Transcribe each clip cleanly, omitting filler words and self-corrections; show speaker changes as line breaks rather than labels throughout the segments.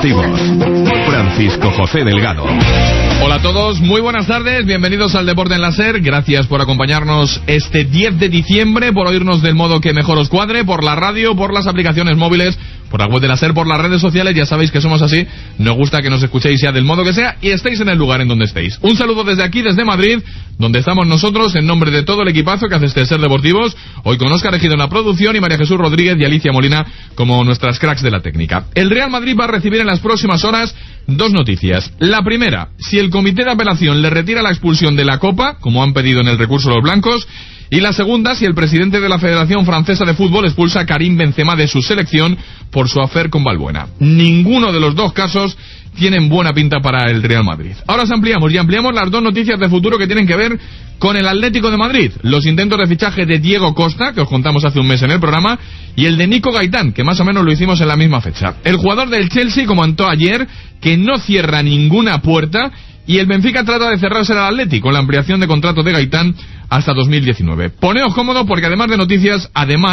deportivos. Francisco José Delgado.
Hola a todos, muy buenas tardes, bienvenidos al Deporte en la SER. Gracias por acompañarnos este 10 de diciembre, por oírnos del modo que mejor os cuadre, por la radio, por las aplicaciones móviles, por la web de la SER, por las redes sociales. Ya sabéis que somos así, nos gusta que nos escuchéis ya del modo que sea y estéis en el lugar en donde estéis. Un saludo desde aquí, desde Madrid, donde estamos nosotros, en nombre de todo el equipazo que hace este SER Deportivos, hoy con Óscar Ejido en la producción y María Jesús Rodríguez y Alicia Molina como nuestras cracks de la técnica. El Real Madrid va a recibir en las próximas horas dos noticias. La primera, si el comité de apelación le retira la expulsión de la Copa, como han pedido en el recurso los blancos, y la segunda, si el presidente de la Federación Francesa de Fútbol expulsa a Karim Benzema de su selección por su affair con Valbuena. Ninguno de los dos casos tienen buena pinta para el Real Madrid. Ahora ampliamos las dos noticias de futuro que tienen que ver con el Atlético de Madrid. Los intentos de fichaje de Diego Costa, que os contamos hace un mes en el programa, y el de Nico Gaitán, que más o menos lo hicimos en la misma fecha. El jugador del Chelsea comentó ayer que no cierra ninguna puerta, y el Benfica trata de cerrarse al Atlético con la ampliación de contrato de Gaitán hasta 2019. Poneos cómodo porque además de noticias,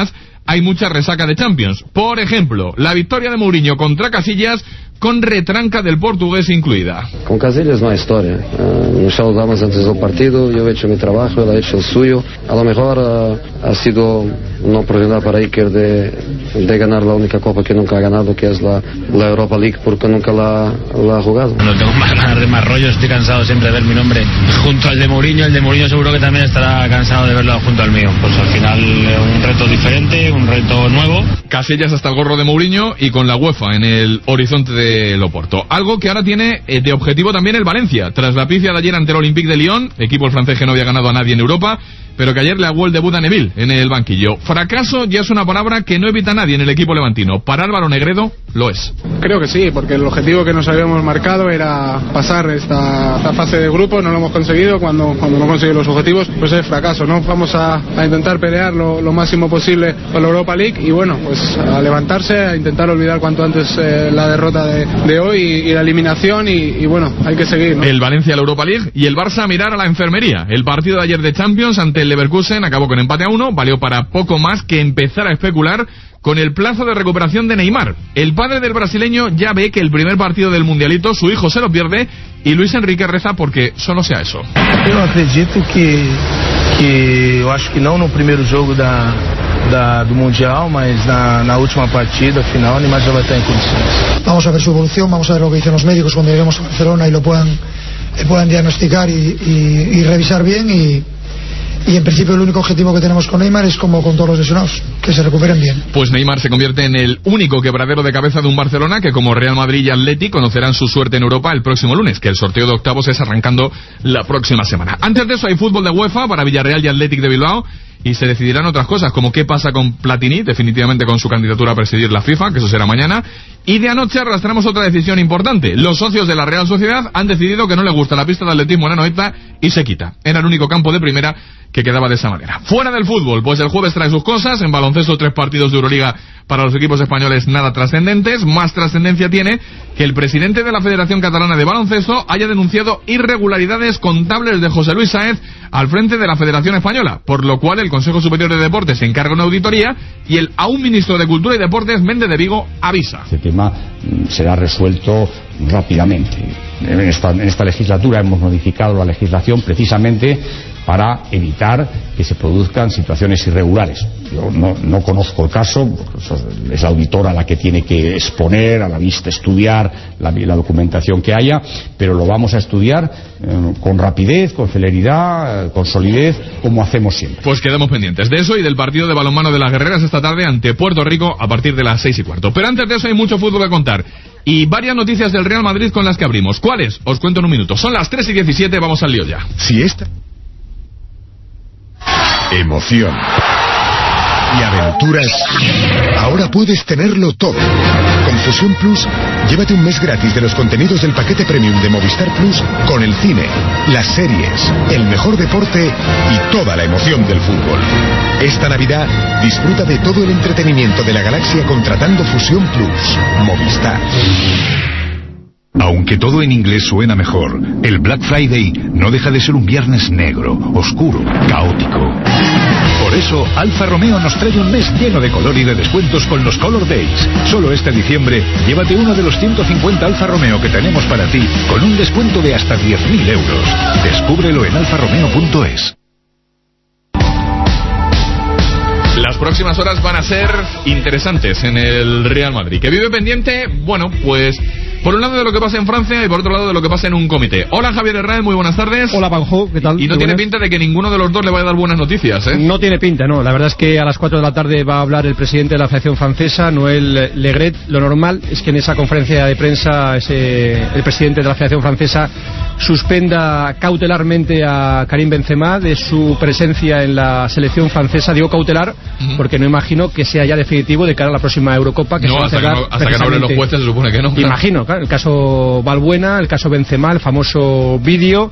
hay mucha resaca de Champions. Por ejemplo, la victoria de Mourinho contra Casillas con retranca del portugués incluida.
Con Casillas no hay historia. Nos saludamos antes del partido, yo he hecho mi trabajo, él ha hecho el suyo. A lo mejor ha sido una oportunidad para Iker de ganar la única copa que nunca ha ganado, que es la Europa League, porque nunca la ha jugado.
No tengo más ganas de más rollo, estoy cansado siempre de ver mi nombre junto al de Mourinho. El de Mourinho seguro que también estará cansado de verlo junto al mío. Pues al final un reto diferente, un reto nuevo.
Casillas hasta el gorro de Mourinho y con la UEFA en el horizonte de Oporto. Algo que ahora tiene de objetivo también el Valencia. Tras la pifia de ayer ante el Olympique de Lyon, equipo francés que no había ganado a nadie en Europa, pero que ayer le aguó el debut a Neville en el banquillo. Fracaso ya es una palabra que no evita a nadie en el equipo levantino. Para Álvaro Negredo lo es.
Creo que sí, porque el objetivo que nos habíamos marcado era pasar esta fase de grupo, no lo hemos conseguido. Cuando no conseguimos los objetivos, pues es fracaso, ¿no? Vamos a intentar pelear lo máximo posible con la Europa League y bueno, pues a levantarse, a intentar olvidar cuanto antes la derrota de hoy y la eliminación y bueno, hay que seguir, ¿no?
El Valencia a la Europa League y el Barça a mirar a la enfermería. El partido de ayer de Champions ante el Leverkusen acabó con empate a 1, valió para poco más que empezar a especular con el plazo de recuperación de Neymar. El padre del brasileño ya ve que el primer partido del Mundialito su hijo se lo pierde y Luis Enrique reza porque solo sea eso.
Eu acredito que eu acho que não no primeiro jogo do Mundial, mas na última partida final Neymar já vai estar en condiciones.
Vamos a ver su evolución, vamos a ver lo que dicen los médicos cuando lleguemos a Barcelona y lo puedan diagnosticar y revisar bien y en principio el único objetivo que tenemos con Neymar es como con todos los lesionados, que se recuperen bien.
Pues Neymar se convierte en el único quebradero de cabeza de un Barcelona que como Real Madrid y Atleti conocerán su suerte en Europa el próximo lunes, que el sorteo de octavos es arrancando la próxima semana. Antes de eso hay fútbol de UEFA para Villarreal y Athletic de Bilbao y se decidirán otras cosas como qué pasa con Platini, definitivamente con su candidatura a presidir la FIFA, que eso será mañana. Y de anoche arrastramos otra decisión importante. Los socios de la Real Sociedad han decidido que no les gusta la pista de atletismo en Anoeta y se quita. Era el único campo de primera que quedaba de esa manera. Fuera del fútbol, pues el jueves trae sus cosas. En baloncesto 3 partidos de Euroliga para los equipos españoles nada trascendentes. Más trascendencia tiene que el presidente de la Federación Catalana de Baloncesto haya denunciado irregularidades contables de José Luis Sáez al frente de la Federación Española, por lo cual el Consejo Superior de Deportes se encarga una auditoría y el aún ministro de Cultura y Deportes, Méndez de Vigo, avisa.
Este tema será resuelto rápidamente. En esta legislatura hemos modificado la legislación precisamente para evitar que se produzcan situaciones irregulares. Yo no conozco el caso, es la auditora la que tiene que exponer, a la vista estudiar la documentación que haya, pero lo vamos a estudiar con rapidez, con celeridad, con solidez, como hacemos siempre.
Pues quedamos pendientes de eso y del partido de balonmano de las Guerreras esta tarde ante Puerto Rico a partir de las 6:15. Pero antes de eso hay mucho fútbol que contar y varias noticias del Real Madrid con las que abrimos. ¿Cuáles? Os cuento en un minuto. Son las 3:17, vamos al lío ya.
Si esta emoción y aventuras, ahora puedes tenerlo todo. Con Fusión Plus, llévate un mes gratis de los contenidos del paquete premium de Movistar Plus con el cine, las series, el mejor deporte y toda la emoción del fútbol. Esta Navidad, disfruta de todo el entretenimiento de la galaxia contratando Fusión Plus. Movistar. Aunque todo en inglés suena mejor, el Black Friday no deja de ser un viernes negro, oscuro, caótico. Por eso, Alfa Romeo nos trae un mes lleno de color y de descuentos con los Color Days. Solo este diciembre, llévate uno de los 150 Alfa Romeo que tenemos para ti, con un descuento de hasta 10.000 euros. Descúbrelo en alfaromeo.es.
Las próximas horas van a ser interesantes en el Real Madrid, que vive pendiente, bueno, pues por un lado de lo que pasa en Francia y por otro lado de lo que pasa en un comité. Hola Javier Herrán, muy buenas tardes.
Hola Panjo, ¿qué tal?
Y no tiene pinta de que ninguno de los dos le vaya a dar buenas noticias, ¿eh?
No tiene pinta, no. La verdad es que a las 4 de la tarde va a hablar el presidente de la Federación Francesa, Noël Le Graët. Lo normal es que en esa conferencia de prensa el presidente de la Federación Francesa suspenda cautelarmente a Karim Benzema de su presencia en la selección francesa. Digo cautelar porque no imagino que sea ya definitivo de cara a la próxima Eurocopa, que
no, hasta que no hablen los jueces se supone que no.
Imagino, claro, el caso Valbuena, el caso Benzema, el famoso vídeo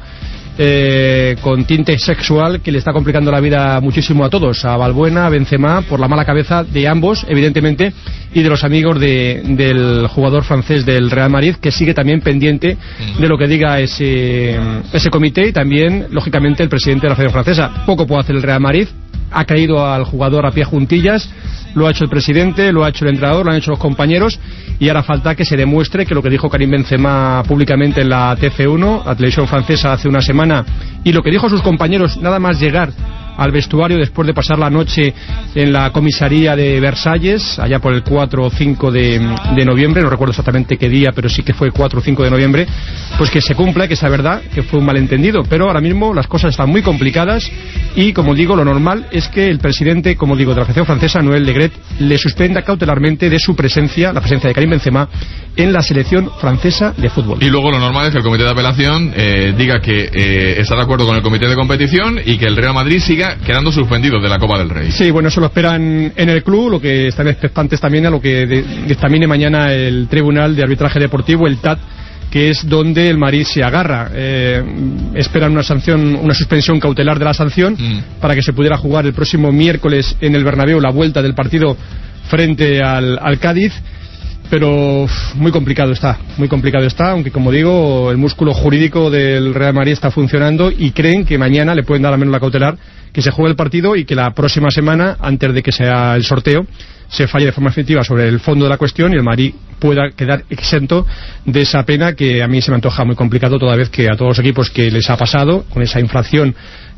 con tinte sexual que le está complicando la vida muchísimo a todos, a Valbuena, a Benzema, por la mala cabeza de ambos, evidentemente, y de los amigos del jugador francés del Real Madrid, que sigue también pendiente de lo que diga ese comité, y también, lógicamente, el presidente de la Federación Francesa. Poco puede hacer el Real Madrid, ha caído al jugador a pie juntillas, lo ha hecho el presidente, lo ha hecho el entrenador, lo han hecho los compañeros, y ahora falta que se demuestre que lo que dijo Karim Benzema públicamente en la TF1, la televisión francesa, hace una semana, y lo que dijo a sus compañeros nada más llegar al vestuario después de pasar la noche en la comisaría de Versalles, allá por el 4 o 5 de noviembre, no recuerdo exactamente qué día, pero sí que fue 4 o 5 de noviembre, pues que se cumpla, que sea verdad, que fue un malentendido. Pero ahora mismo las cosas están muy complicadas y, como digo, lo normal es que el presidente, como digo, de la Federación Francesa, Noël Le Graët, le suspenda cautelarmente de su presencia, la presencia de Karim Benzema, en la selección francesa de fútbol.
Y luego lo normal es que el comité de apelación diga que está de acuerdo con el comité de competición y que el Real Madrid siga quedando suspendido de la Copa del Rey.
Sí, bueno, eso lo esperan en el club, lo que están expectantes también a lo que dictamine mañana el Tribunal de Arbitraje Deportivo, el TAD, que es donde el Madrid se agarra. Esperan una suspensión cautelar de la sanción para que se pudiera jugar el próximo miércoles en el Bernabéu la vuelta del partido frente al Cádiz. Pero muy complicado está, aunque, como digo, el músculo jurídico del Real Madrid está funcionando y creen que mañana le pueden dar al menos la cautelar, que se juegue el partido y que la próxima semana, antes de que sea el sorteo, se falle de forma efectiva sobre el fondo de la cuestión y el Madrid pueda quedar exento de esa pena, que a mí se me antoja muy complicado, toda vez que a todos los equipos que les ha pasado con esa infracción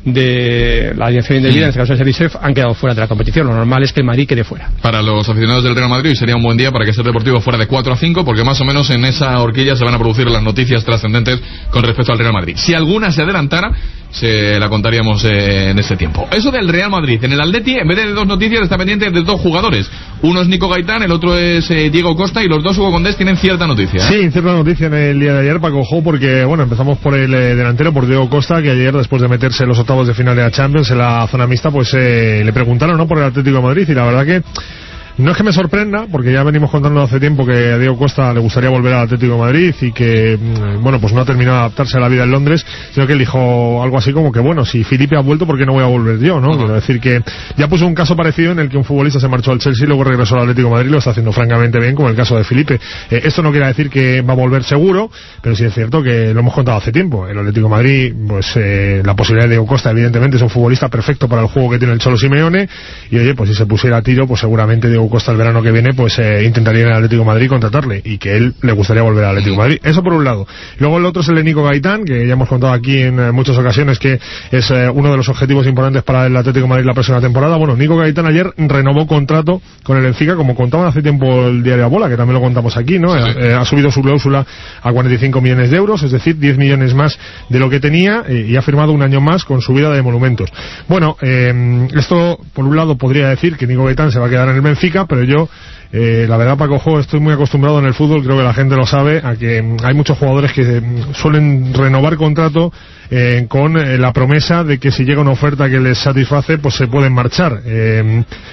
de la dirección indebida, en este caso de Sheriff, han quedado fuera de la competición. Lo normal es que el Madrid quede fuera.
Para los aficionados del Real Madrid sería un buen día para que Ser Deportivo fuera de 4 a 5, porque más o menos en esa horquilla se van a producir las noticias trascendentes con respecto al Real Madrid. Si alguna se adelantara, se la contaríamos en este tiempo. Eso del Real Madrid. En el Atleti, en vez de 2 noticias, está pendiente de 2 jugadores. Uno es Nico Gaitán, el otro es Diego Costa, y los dos, Hugo Condés, tienen cierta noticia.
Sí, cierta noticia en el día de ayer, Paco Jo, porque, bueno, empezamos por el delantero, por Diego Costa, que ayer, después de meterse en los octavos de final de la Champions, en la zona mixta, pues le preguntaron, ¿no?, por el Atlético de Madrid, y la verdad que no es que me sorprenda, porque ya venimos contando hace tiempo que a Diego Costa le gustaría volver al Atlético de Madrid y que, bueno, pues no ha terminado de adaptarse a la vida en Londres, sino que él dijo algo así como que, bueno, si Felipe ha vuelto, ¿por qué no voy a volver yo, no? Quiero decir que ya puso un caso parecido en el que un futbolista se marchó al Chelsea y luego regresó al Atlético de Madrid, lo está haciendo francamente bien, como el caso de Felipe. Esto no quiere decir que va a volver seguro, pero sí es cierto que lo hemos contado hace tiempo. El Atlético de Madrid, pues la posibilidad de Diego Costa, evidentemente, es un futbolista perfecto para el juego que tiene el Cholo Simeone, y oye, pues si se pusiera a tiro, pues seguramente Diego Costa el verano que viene, pues intentaría ir al Atlético de Madrid contratarle, y que él le gustaría volver al Atlético de Madrid. Eso por un lado. Luego el otro es el de Nico Gaitán, que ya hemos contado aquí en muchas ocasiones que es uno de los objetivos importantes para el Atlético de Madrid la próxima temporada. Bueno, Nico Gaitán ayer renovó contrato con el Benfica, como contaban hace tiempo el diario Bola, que también lo contamos aquí, ¿no? Sí. Ha subido su cláusula a 45 millones de euros, es decir, 10 millones más de lo que tenía, y ha firmado un año más con subida de Monumentos. Bueno, esto por un lado podría decir que Nico Gaitán se va a quedar en el Benfica, pero yo la verdad, Paco Jo, estoy muy acostumbrado en el fútbol, creo que la gente lo sabe, a que hay muchos jugadores que suelen renovar contrato con la promesa de que si llega una oferta que les satisface, pues se pueden marchar.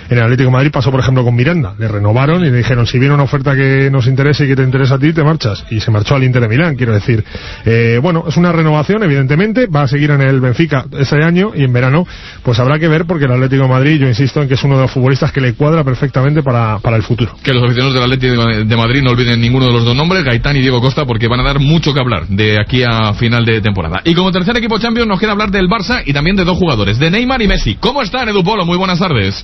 en el Atlético de Madrid pasó, por ejemplo, con Miranda. Le renovaron y le dijeron, si viene una oferta que nos interese y que te interesa a ti, te marchas. Y se marchó al Inter de Milán, quiero decir. Bueno, es una renovación, evidentemente. Va a seguir en el Benfica ese año y en verano pues habrá que ver, porque el Atlético de Madrid, yo insisto en que es uno de los futbolistas que le cuadra perfectamente para el futuro.
Que los aficionados del Atlético de Madrid no olviden ninguno de los dos nombres, Gaitán y Diego Costa, porque van a dar mucho que hablar de aquí a final de temporada. Y como tercer equipo Champions nos queda hablar del Barça y también de dos jugadores, de Neymar y Messi. ¿Cómo están, Edu Polo? Muy buenas tardes.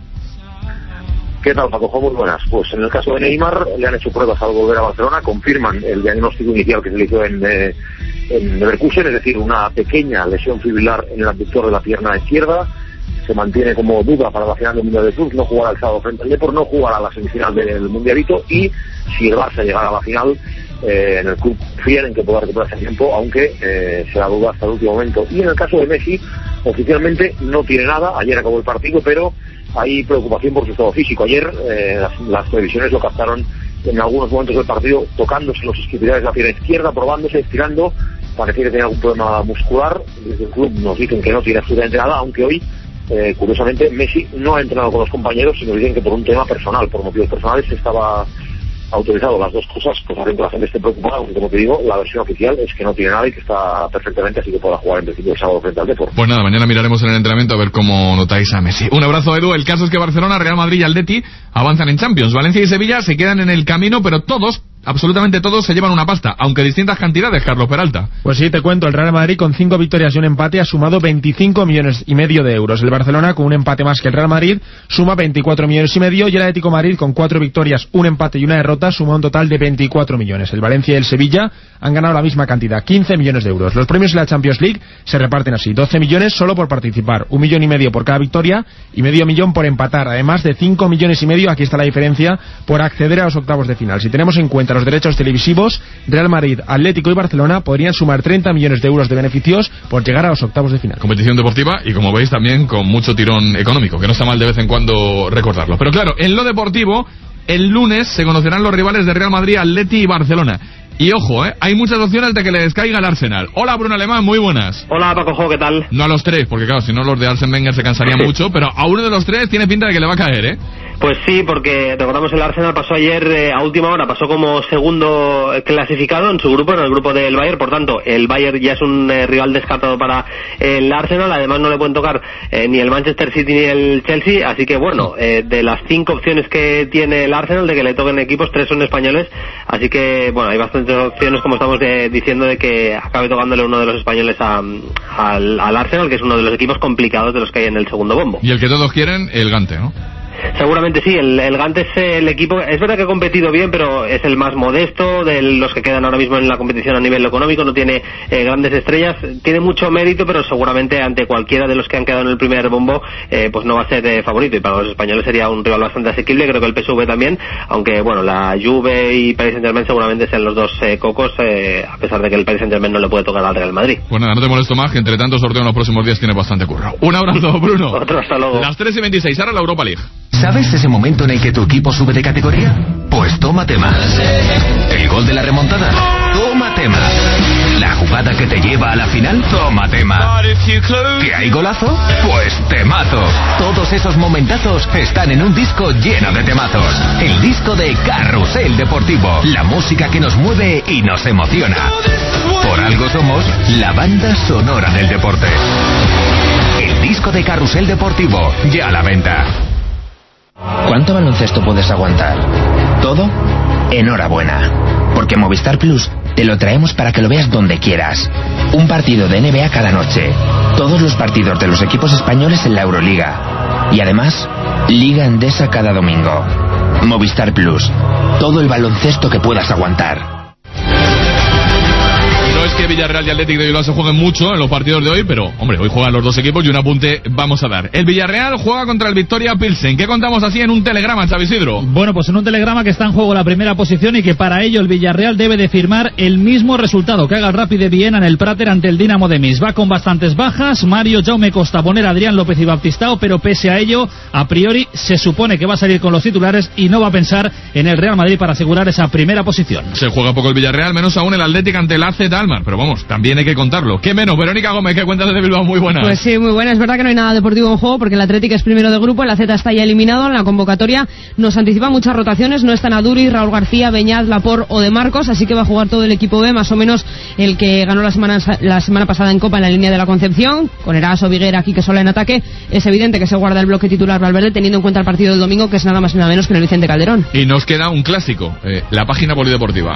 ¿Qué tal, Paco? Muy buenas. Pues en el caso de Neymar le han hecho pruebas al volver a Barcelona, confirman el diagnóstico inicial que se le hizo en Leverkusen, es decir, una pequeña lesión fibrilar en el abductor de la pierna izquierda. Se mantiene como duda para la final del Mundial de Clubes, no jugará el sábado frente al Depor, no jugará la semifinal del Mundialito, y si el Barça llegara a la final, en el club confían en que pueda recuperarse en tiempo, aunque será duda hasta el último momento. Y en el caso de Messi, oficialmente no tiene nada, ayer acabó el partido, pero hay preocupación por su estado físico. Ayer las televisiones lo captaron en algunos momentos del partido tocándose los isquiotibiales de la pierna izquierda, probándose, estirando. Parecía que tenía algún problema muscular. Desde el club nos dicen que no tiene absolutamente nada, aunque hoy, curiosamente, Messi no ha entrenado con los compañeros, sino dicen que por un tema personal, por motivos personales, estaba autorizado. Las dos cosas pues hacen que la gente esté preocupada, aunque, como te digo, la versión oficial es que no tiene nada y que está perfectamente, así que podrá jugar en principio el sábado frente al Depor.
Pues nada, mañana miraremos en el entrenamiento a ver cómo notáis a Messi. Un abrazo, Edu. El caso es que Barcelona, Real Madrid y Atleti avanzan en Champions. Valencia y Sevilla se quedan en el camino, pero todos, absolutamente todos, se llevan una pasta, aunque distintas cantidades, Carlos Peralta.
Pues sí, te cuento, el Real Madrid con 5 victorias y un empate ha sumado 25,5 millones de euros. El Barcelona, con un empate más que el Real Madrid, suma 24,5 millones, y el Atlético de Madrid, con 4 victorias, un empate y una derrota, suma un total de 24 millones. El Valencia y el Sevilla han ganado la misma cantidad, 15 millones de euros. Los premios en la Champions League se reparten así: 12 millones solo por participar, 1,5 millones por cada victoria y medio millón por empatar, además de 5,5 millones, aquí está la diferencia, por acceder a los octavos de final. Si tenemos en cuenta los derechos televisivos, Real Madrid, Atlético y Barcelona podrían sumar 30 millones de euros de beneficios por llegar a los octavos de final.
Competición deportiva y, como veis, también con mucho tirón económico, que no está mal de vez en cuando recordarlo. Pero claro, en lo deportivo, el lunes se conocerán los rivales de Real Madrid, Atleti y Barcelona. Y ojo, hay muchas opciones de que le descaiga el Arsenal. Hola, Bruno Alemán, muy buenas.
Hola, Paco, ¿qué tal?
No a los tres, porque claro, si no los de Arsene Wenger se cansarían mucho, pero a uno de los tres tiene pinta de que le va a caer, ¿eh?
Pues sí, porque recordamos el Arsenal pasó ayer a última hora, pasó como segundo clasificado en su grupo, en el grupo del Bayern. Por tanto, el Bayern ya es un rival descartado para el Arsenal. Además, no le pueden tocar ni el Manchester City ni el Chelsea. Así que bueno, de las 5 opciones que tiene el Arsenal de que le toquen equipos, 3 son españoles. Así que bueno, hay bastantes opciones, como estamos diciendo, de que acabe tocándole uno de los españoles al Arsenal, que es uno de los equipos complicados de los que hay en el segundo bombo.
Y el que todos quieren, el Gante, ¿no?
Seguramente sí, el Gante es el equipo, es verdad que ha competido bien, pero es el más modesto de los que quedan ahora mismo en la competición a nivel económico, no tiene grandes estrellas, tiene mucho mérito, pero seguramente ante cualquiera de los que han quedado en el primer bombo, pues no va a ser favorito, y para los españoles sería un rival bastante asequible. Creo que el PSV también, aunque bueno, la Juve y Paris Saint-Germain seguramente sean los dos cocos, a pesar de que el Paris Saint-Germain no le puede tocar al Real Madrid.
Pues nada, no te molesto más, que entre tanto sorteo en los próximos días tiene bastante curro. Un abrazo, Bruno.
Otro, hasta luego.
Las 3:26, ahora la Europa League.
¿Sabes ese momento en el que tu equipo sube de categoría? Pues tómate más. ¿El gol de la remontada? Tómate más. ¿La jugada que te lleva a la final? Tómate más. ¿Que hay golazo? Pues temazo. Todos esos momentazos están en un disco lleno de temazos. El disco de Carrusel Deportivo. La música que nos mueve y nos emociona. Por algo somos la banda sonora del deporte. El disco de Carrusel Deportivo, ya a la venta.
¿Cuánto baloncesto puedes aguantar? ¿Todo? Enhorabuena, porque Movistar Plus te lo traemos para que lo veas donde quieras. Un partido de NBA cada noche, todos los partidos de los equipos españoles en la Euroliga y además Liga Endesa cada domingo. Movistar Plus, todo el baloncesto que puedas aguantar.
No es que Villarreal y Atlético de Bilbao se jueguen mucho en los partidos de hoy, pero, hombre, hoy juegan los dos equipos y un apunte vamos a dar. El Villarreal juega contra el Victoria Pilsen. ¿Qué contamos así en un telegrama, Xavi Isidro?
Bueno, pues en un telegrama que está en juego la primera posición y que para ello el Villarreal debe de firmar el mismo resultado que haga el Rapid de Viena en el Prater ante el Dinamo de Minsk. Va con bastantes bajas, Mario, Jaume Costa, Bonner, Adrián López y Baptistao, pero pese a ello, a priori se supone que va a salir con los titulares y no va a pensar en el Real Madrid para asegurar esa primera posición.
Se juega poco el Villarreal, menos aún el Atlético ante el AZ Alkmaar, pero vamos, también hay que contarlo. ¿Qué menos? Verónica Gómez, ¿qué cuentas de Bilbao? Muy buenas.
Pues sí, muy buena. Es verdad que no hay nada deportivo en juego porque el Athletic es primero de grupo, el AZ está ya eliminado. En la convocatoria nos anticipa muchas rotaciones, no están Aduri, Raúl García, Beñat, Laporte o De Marcos, así que va a jugar todo el equipo B, más o menos el que ganó la semana pasada en Copa en la línea de la Concepción, con Eraso, Viguera, Quique Sola en ataque. Es evidente que se guarda el bloque titular Valverde, teniendo en cuenta el partido del domingo, que es nada más y nada menos que en el Vicente Calderón.
Y nos queda un clásico, la página polideportiva.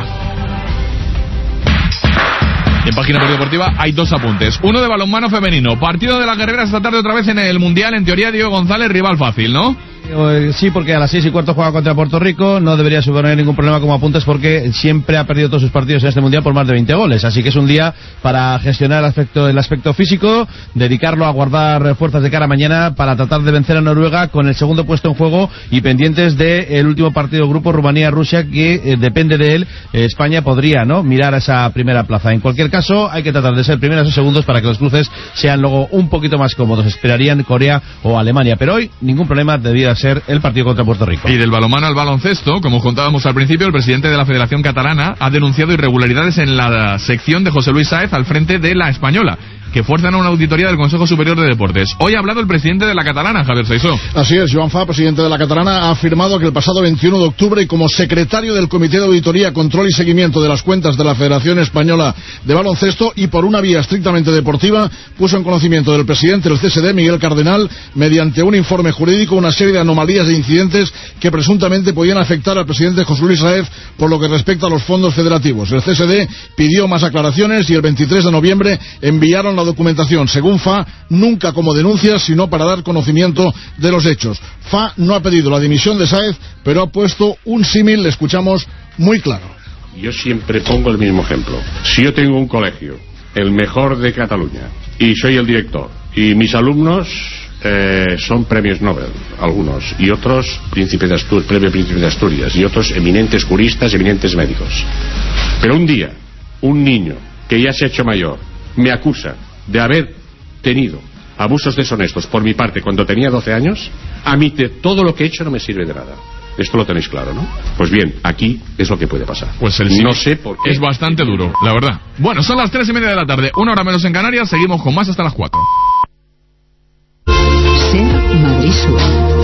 En página polideportiva hay dos apuntes. Uno de balonmano femenino. Partido de las guerreras esta tarde otra vez en el Mundial. En teoría, Diego González, rival fácil, ¿no?
Sí, porque a las 6:15 juega contra Puerto Rico. No debería suponer ningún problema como apuntes porque siempre ha perdido todos sus partidos en este Mundial por más de 20 goles. Así que es un día para gestionar el aspecto físico, dedicarlo a guardar fuerzas de cara a mañana para tratar de vencer a Noruega con el segundo puesto en juego y pendientes del último partido grupo Rumanía-Rusia, que depende de él. España podría, ¿no?, mirar a esa primera plaza. En cualquier caso, hay que tratar de ser primeros o segundos para que los cruces sean luego un poquito más cómodos. Esperarían Corea o Alemania, pero hoy ningún problema, debería ser el partido contra Puerto Rico.
Y del balonmano al baloncesto, como contábamos al principio, el presidente de la Federación Catalana ha denunciado irregularidades en la sección de José Luis Sáez al frente de la española, que fuerzan a una auditoría del Consejo Superior de Deportes. Hoy ha hablado el presidente de la Catalana, Javier Saisó.
Así es, Joan Fa, presidente de la Catalana, ha afirmado que el pasado 21 de octubre, y como secretario del Comité de Auditoría, Control y Seguimiento de las Cuentas de la Federación Española de Baloncesto, y por una vía estrictamente deportiva, puso en conocimiento del presidente del CSD, Miguel Cardenal, mediante un informe jurídico, una serie de anomalías e incidentes que presuntamente podían afectar al presidente José Luis Sáez por lo que respecta a los fondos federativos. El CSD pidió más aclaraciones y el 23 de noviembre enviaron la documentación, según Fa, nunca como denuncias, sino para dar conocimiento de los hechos. Fa no ha pedido la dimisión de Sáez, pero ha puesto un símil, le escuchamos, muy claro.
Yo siempre pongo el mismo ejemplo. Si yo tengo un colegio, el mejor de Cataluña, y soy el director, y mis alumnos son premios Nobel, algunos, y otros premio Príncipe de Asturias, y otros eminentes juristas, eminentes médicos. Pero un día, un niño que ya se ha hecho mayor me acusa de haber tenido abusos deshonestos por mi parte cuando tenía 12 años, a mí todo lo que he hecho no me sirve de nada. Esto lo tenéis claro, ¿no? Pues bien, aquí es lo que puede pasar.
Pues
no sé por qué.
Es bastante duro, la verdad. Bueno, son las 3:30 de la tarde, 1 hora menos en Canarias, seguimos con más hasta las 4.
Ser Madrid Sur.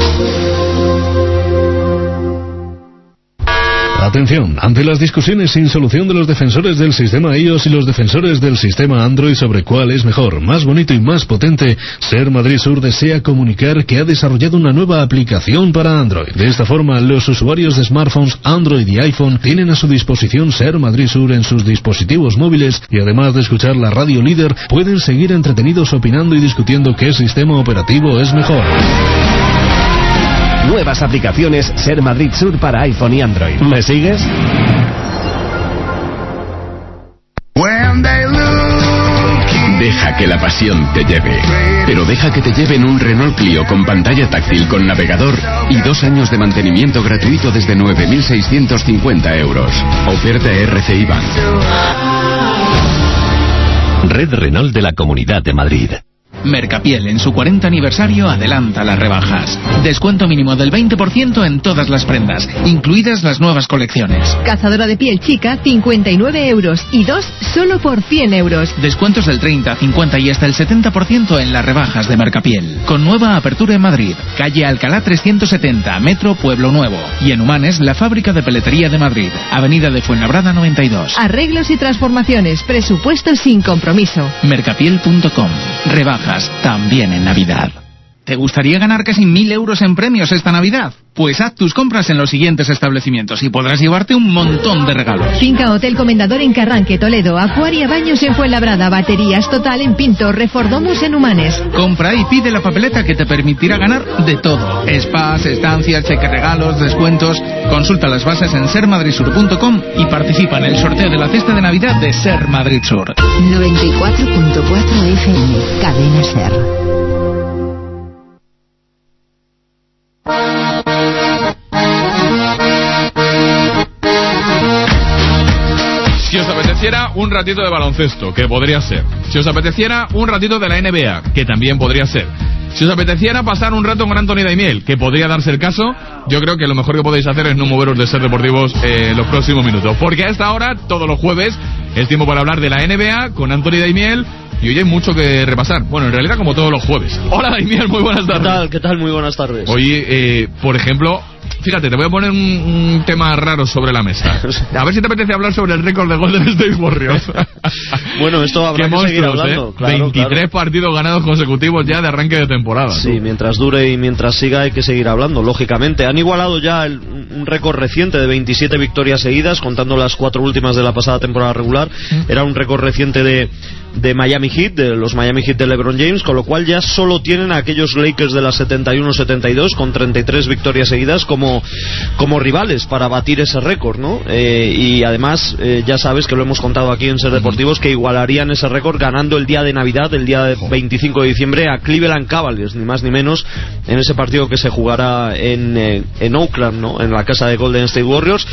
Atención, ante las discusiones sin solución de los defensores del sistema iOS y los defensores del sistema Android sobre cuál es mejor, más bonito y más potente, Ser Madrid Sur desea comunicar que ha desarrollado una nueva aplicación para Android. De esta forma, los usuarios de smartphones Android y iPhone tienen a su disposición Ser Madrid Sur en sus dispositivos móviles y además de escuchar la radio líder, pueden seguir entretenidos opinando y discutiendo qué sistema operativo es mejor.
Nuevas aplicaciones Ser Madrid Sur para iPhone y Android. ¿Me sigues?
Deja que la pasión te lleve. Pero deja que te lleve en un Renault Clio con pantalla táctil con navegador y 2 años de mantenimiento gratuito desde 9.650 euros. Oferta RCI Bank.
Red Renault de la Comunidad de Madrid.
Mercapiel, en su 40 aniversario, adelanta las rebajas. Descuento mínimo del 20% en todas las prendas, incluidas las nuevas colecciones.
Cazadora de piel chica, 59 euros. Y 2 solo por 100 euros.
Descuentos del 30, 50 y hasta el 70% en las rebajas de Mercapiel. Con nueva apertura en Madrid. Calle Alcalá 370, Metro Pueblo Nuevo. Y en Humanes, la fábrica de peletería de Madrid. Avenida de Fuenlabrada 92.
Arreglos y transformaciones. Presupuesto sin compromiso.
Mercapiel.com. Rebajas también en Navidad. ¿Te gustaría ganar casi 1.000 euros en premios esta Navidad? Pues haz tus compras en los siguientes establecimientos y podrás llevarte un montón de regalos.
Finca Hotel Comendador en Carranque, Toledo. Acuaria Baños en Fuenlabrada. Baterías Total en Pinto. Refordomus en Humanes.
Compra y pide la papeleta que te permitirá ganar de todo. Spas, estancias, cheque regalos, descuentos. Consulta las bases en sermadridsur.com y participa en el sorteo de la cesta de Navidad de Ser Madrid Sur.
94.4 FM. Cadena Ser.
Si os apeteciera un ratito de baloncesto, que podría ser. Si os apeteciera un ratito de la NBA, que también podría ser. Si os apeteciera pasar un rato con Anthony Daimiel, que podría darse el caso, yo creo que lo mejor que podéis hacer es no moveros de Ser Deportivos los próximos minutos, porque a esta hora, todos los jueves, es tiempo para hablar de la NBA con Anthony Daimiel. Y hoy hay mucho que repasar. Bueno, en realidad como todos los jueves. Hola, Daimiel, muy buenas tardes.
¿Qué tal? Muy buenas tardes.
Hoy, por ejemplo, fíjate, te voy a poner un tema raro sobre la mesa. A ver si te apetece hablar sobre el récord de Golden State Warriors.
Bueno, esto habrá que seguir hablando. Claro,
23 partidos ganados consecutivos ya de arranque de temporada.
Sí, mientras dure y mientras siga hay que seguir hablando, lógicamente. Han igualado ya un récord reciente de 27 victorias seguidas, contando las 4 últimas de la pasada temporada regular. Era un récord reciente de Miami Heat, de los Miami Heat de LeBron James, con lo cual ya solo tienen a aquellos Lakers de la 71-72 con 33 victorias seguidas como rivales para batir ese récord, ¿no? Y además ya sabes que lo hemos contado aquí en Ser Deportivos, que igualarían ese récord ganando el día de Navidad, el día 25 de diciembre, a Cleveland Cavaliers, ni más ni menos, en ese partido que se jugará en Oakland, ¿no? En la casa de Golden State Warriors.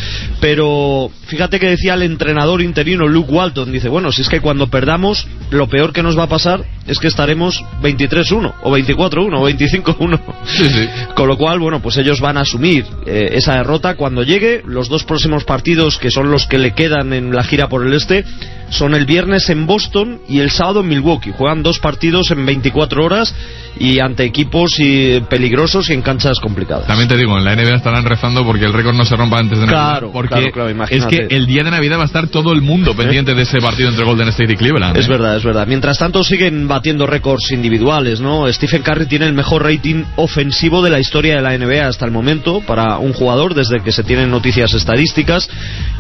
Pero fíjate que decía el entrenador interino Luke Walton, dice, bueno, si es que cuando perdamos, lo peor que nos va a pasar es que estaremos 23-1 o 24-1 o 25-1.
Sí.
Con lo cual, bueno, pues ellos van a asumir esa derrota cuando llegue. Los 2 próximos partidos, que son los que le quedan en la gira por el este, son el viernes en Boston y el sábado en Milwaukee. Juegan 2 partidos en 24 horas y ante equipos peligrosos y en canchas complicadas.
También te digo, en la NBA estarán rezando porque el récord no se rompa antes de Navidad. Porque
claro,
es que el día de Navidad va a estar todo el mundo pendiente de ese partido entre Golden State y Cleveland.
Es verdad. Mientras tanto siguen batiendo récords individuales, ¿no? Stephen Curry tiene el mejor rating ofensivo de la historia de la NBA hasta el momento para un jugador, desde que se tienen noticias estadísticas.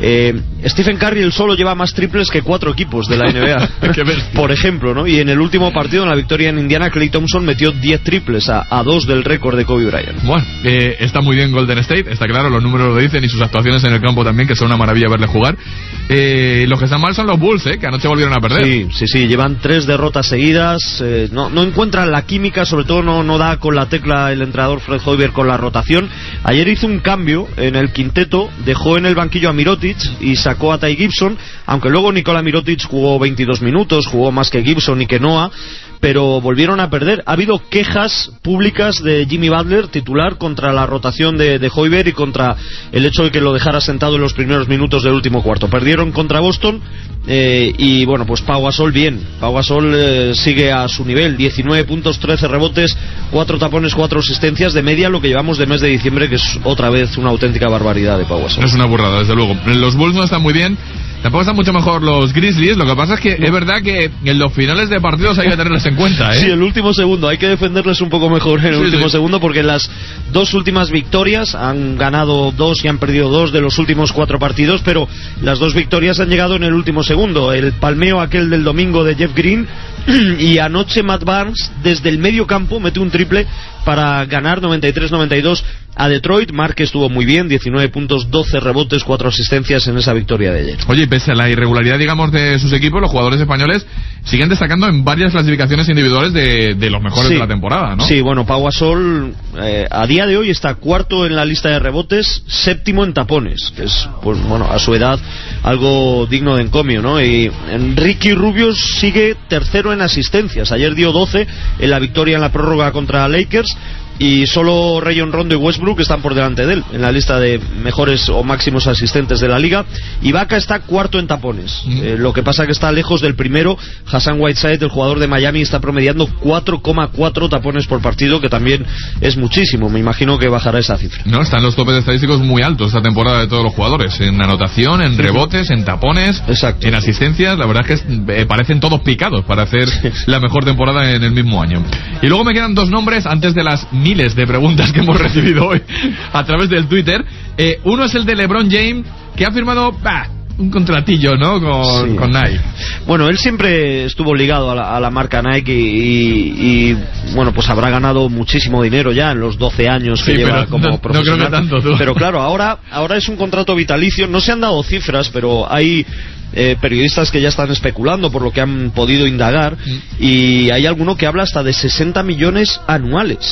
Stephen Curry él solo lleva más triples que 4 equipos de la NBA, por ejemplo, ¿no? Y en el último partido, en la victoria en Indiana, Klay Thompson metió 10 triples a 2 del récord de Kobe Bryant.
Bueno, está muy bien Golden State, está claro, los números lo dicen, y sus actuaciones en el campo también, que son una maravilla verle jugar. Los que están mal son los Bulls, que anoche volvieron a perder.
Sí, llevan 3 derrotas seguidas. No encuentran la química, sobre todo no da con la tecla el entrenador Fred Hoiberg con la rotación. Ayer hizo un cambio en el quinteto, dejó en el banquillo a Mirotic y sacó a Ty Gibson, aunque luego Nikola Mirotic jugó 22 minutos, jugó más que Gibson y que Noah, pero volvieron a perder. Ha habido quejas públicas de Jimmy Butler, titular, contra la rotación de Hoiberg y contra el hecho de que lo dejara sentado en los primeros minutos del último cuarto. Perdieron contra Boston y bueno, pues Pau Gasol bien. Pau Gasol sigue a su nivel, 19 puntos, 13 rebotes, 4 tapones, 4 asistencias de media, lo que llevamos de mes de diciembre, que es otra vez una auténtica barbaridad de Pau Gasol.
Es una burrada, desde luego. Los Bulls no están muy bien. Tampoco están mucho mejor los Grizzlies. Lo que pasa es que es verdad que en los finales de partidos hay que tenerles en cuenta,
Sí, el último segundo hay que defenderles un poco mejor en el último segundo, porque en las 2 últimas victorias han ganado 2 y han perdido 2 de los últimos 4 partidos, pero las 2 victorias han llegado en el último segundo. El palmeo aquel del domingo de Jeff Green, y anoche Matt Barnes desde el medio campo mete un triple para ganar 93-92 a Detroit. Mark estuvo muy bien, 19 puntos, 12 rebotes, 4 asistencias en esa victoria de ayer.
Oye, pese a la irregularidad, digamos, de sus equipos, los jugadores españoles siguen destacando en varias clasificaciones individuales de los mejores de la temporada, ¿no?
Sí, bueno, Pau Gasol a día de hoy está 4º en la lista de rebotes, 7º en tapones, que es, pues bueno, a su edad algo digno de encomio, ¿no? Y Ricky Rubio sigue 3º en asistencias. Ayer dio 12 en la victoria en la prórroga contra Lakers, y solo Rayon Rondo y Westbrook están por delante de él en la lista de mejores o máximos asistentes de la liga. Ibaka está 4º en tapones, lo que pasa que está lejos del primero. Hassan Whiteside, el jugador de Miami, está promediando 4,4 tapones por partido, que también es muchísimo. Me imagino que bajará esa cifra.
No, están los topes estadísticos muy altos esta temporada de todos los jugadores, en anotación, en rebotes, en tapones, en asistencias. La verdad es que parecen todos picados para hacer la mejor temporada en el mismo año. Y luego me quedan 2 nombres antes de las miles de preguntas que hemos recibido hoy a través del Twitter. Uno es el de LeBron James, que ha firmado un contratillo, ¿no? Con Nike.
Bueno, él siempre estuvo ligado a la marca Nike y bueno, pues habrá ganado muchísimo dinero ya en los 12 años que lleva como profesional.
No creo que tanto, tú.
Pero claro, ahora es un contrato vitalicio. No se han dado cifras, pero hay periodistas que ya están especulando por lo que han podido indagar, y hay alguno que habla hasta de 60 millones anuales.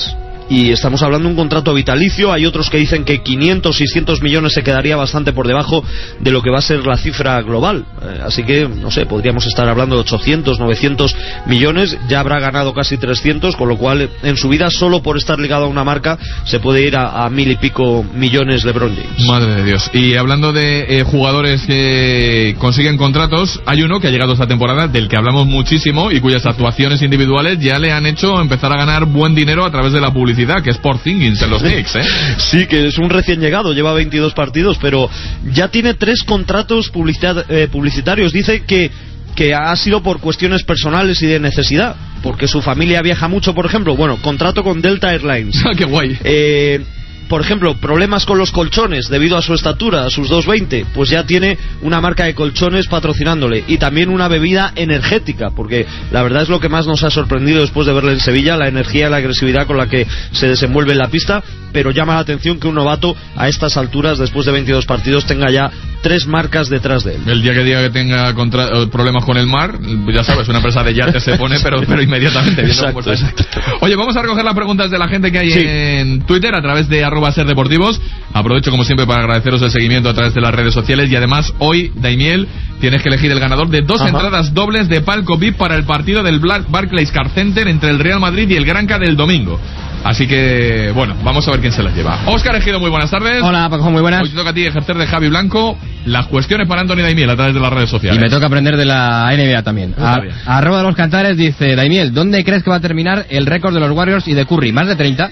y estamos hablando de un contrato vitalicio. Hay otros que dicen que 500, 600 millones se quedaría bastante por debajo de lo que va a ser la cifra global, así que no sé, podríamos estar hablando de 800, 900 millones. Ya habrá ganado casi 300, con lo cual en su vida, solo por estar ligado a una marca, se puede ir a 1000 y pico millones LeBron James.
Madre de Dios. Y hablando de jugadores que consiguen contratos, hay uno que ha llegado esta temporada del que hablamos muchísimo y cuyas actuaciones individuales ya le han hecho empezar a ganar buen dinero a través de la publicidad, que es Porzingis en los Knicks,
Sí, que es un recién llegado, lleva 22 partidos, pero ya tiene 3 contratos publicitarios. Dice que ha sido por cuestiones personales y de necesidad, porque su familia viaja mucho, por ejemplo. Bueno, contrato con Delta Airlines.
¡Qué guay!
Por ejemplo, problemas con los colchones debido a su estatura, a sus 2,20, pues ya tiene una marca de colchones patrocinándole, y también una bebida energética, porque la verdad es lo que más nos ha sorprendido después de verle en Sevilla, la energía y la agresividad con la que se desenvuelve en la pista. Pero llama la atención que un novato a estas alturas, después de 22 partidos, tenga ya 3 marcas detrás de él.
El día que diga que tenga problemas con el mar, ya sabes, una empresa de yates se pone, pero inmediatamente.
Exacto.
Oye, vamos a recoger las preguntas de la gente que hay en Twitter a través de @serdeportivos. Aprovecho como siempre para agradeceros el seguimiento a través de las redes sociales, y además hoy, Daimiel, tienes que elegir el ganador de 2 entradas dobles de palco VIP para el partido del Barclays Car Center entre el Real Madrid y el Granca del domingo. Así que, bueno, vamos a ver quién se las lleva. Óscar Ejido, muy buenas tardes.
Hola, Paco, muy buenas.
Hoy te toca a ti ejercer de Javi Blanco las cuestiones para Anthony Daimiel a través de las redes sociales.
Y me toca aprender de la NBA también. Arroba de los Cantares dice: Daimiel, ¿dónde crees que va a terminar el récord de los Warriors y de Curry? ¿Más de 30?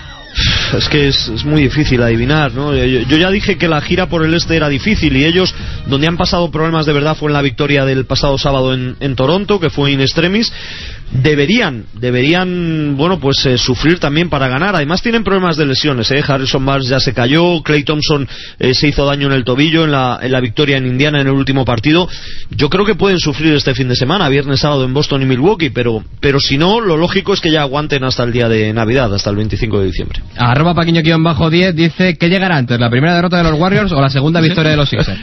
Es que es muy difícil adivinar, ¿no? Yo ya dije que la gira por el este era difícil, y ellos, donde han pasado problemas de verdad, fue en la victoria del pasado sábado en Toronto, que fue in extremis. Deberían bueno, pues sufrir también para ganar. Además tienen problemas de lesiones, Harrison Barnes ya se cayó, Klay Thompson se hizo daño en el tobillo en la victoria en Indiana en el último partido. Yo creo que pueden sufrir este fin de semana, viernes, sábado en Boston y Milwaukee, pero si no, lo lógico es que ya aguanten hasta el día de Navidad, hasta el 25 de diciembre.
Arroba Paquiño-10 dice: ¿qué llegará antes, la primera derrota de los Warriors o la segunda victoria de los Sixers?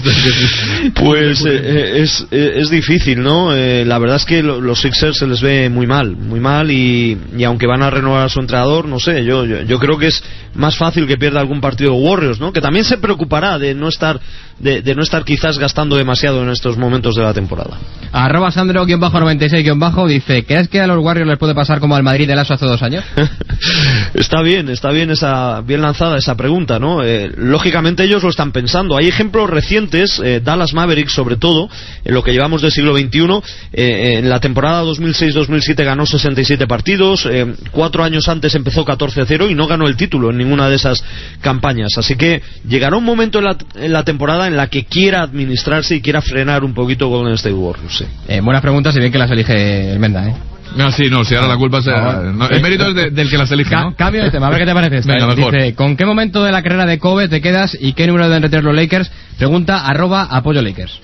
Pues es difícil, ¿no? La verdad es que los Sixers se les ve muy mal, y aunque van a renovar a su entrenador, no sé, yo creo que es más fácil que pierda algún partido Warriors, ¿no? Que también se preocupará de no estar quizás gastando demasiado en estos momentos de la temporada.
Arroba Sandro-96- dice: ¿crees que a los Warriors les puede pasar como al Madrid del ASO hace 2 años?
Está bien bien lanzada esa pregunta, ¿no? Lógicamente ellos lo están pensando. Hay ejemplos recientes, Dallas Mavericks sobre todo, en lo que llevamos del siglo XXI. En la temporada 2006-2007 ganó 67 partidos, 4 años antes empezó 14-0 y no ganó el título en ninguna de esas campañas. Así que llegará un momento en la temporada en la que quiera administrarse y quiera frenar un poquito Golden State Warriors.
Buenas preguntas, y bien que las elige el Menda,
No, si ahora la culpa es... el mérito es del que las elige, ¿no?
Cambio de tema, a ver qué te parece esta.
Venga, mejor.
Dice: ¿con qué momento de la carrera de Kobe te quedas y qué número deben retener los Lakers? Pregunta @apoyo Lakers.